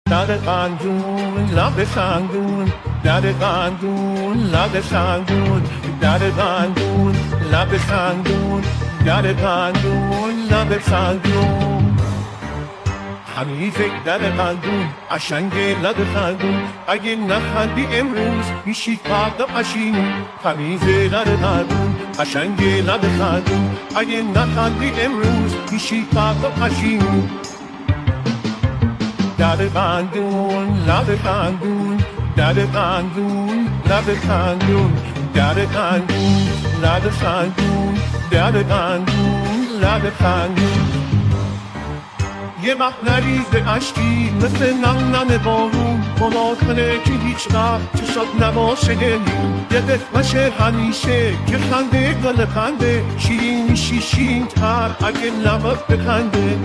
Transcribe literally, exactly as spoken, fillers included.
لب قندون لب خندون در قندون لب خندون در قندون لب خندون در قندون لب خندون حمیده در قندون قشنگ لب خندون اگه نخندی امروز میشی فردا پشیمون حمیده در قندون قشنگ لب خندون اگه نخندی امروز میشی فردا پشیمون در قندون لب خندون در قندون لب خندون در قندون لب خندون در قندون لب خندون یه مه نریزه اشکی مثل نم نم بارون ملاک کنه که هیچ وقت چشات نباشه دلیم یه قسمشه همیشه که خنده گل خنده شیرین میشی شیرین تر اگه لبت بخنده